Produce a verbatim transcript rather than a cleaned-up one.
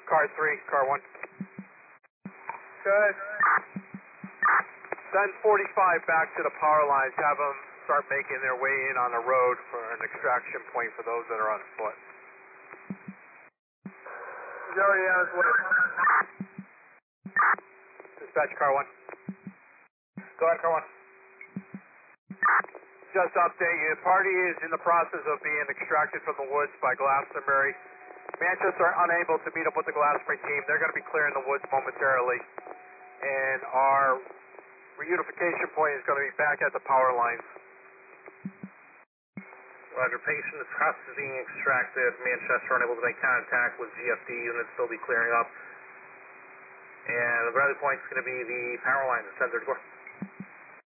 Car three, car one. Good. Send forty-five back to the power lines. Have them start making their way in on the road for an extraction point for those that are on foot. He's already on his way. Dispatch, car one. Go ahead, car one. Just update you, the party is in the process of being extracted from the woods by Glastonbury. Manchester are unable to meet up with the Glastonbury team. They're going to be clearing the woods momentarily. And our reunification point is going to be back at the power lines. Roger, patient is process being extracted. Manchester unable to make contact with G F D units, still be clearing up. And the rally point is going to be the power lines at ten thirty-four.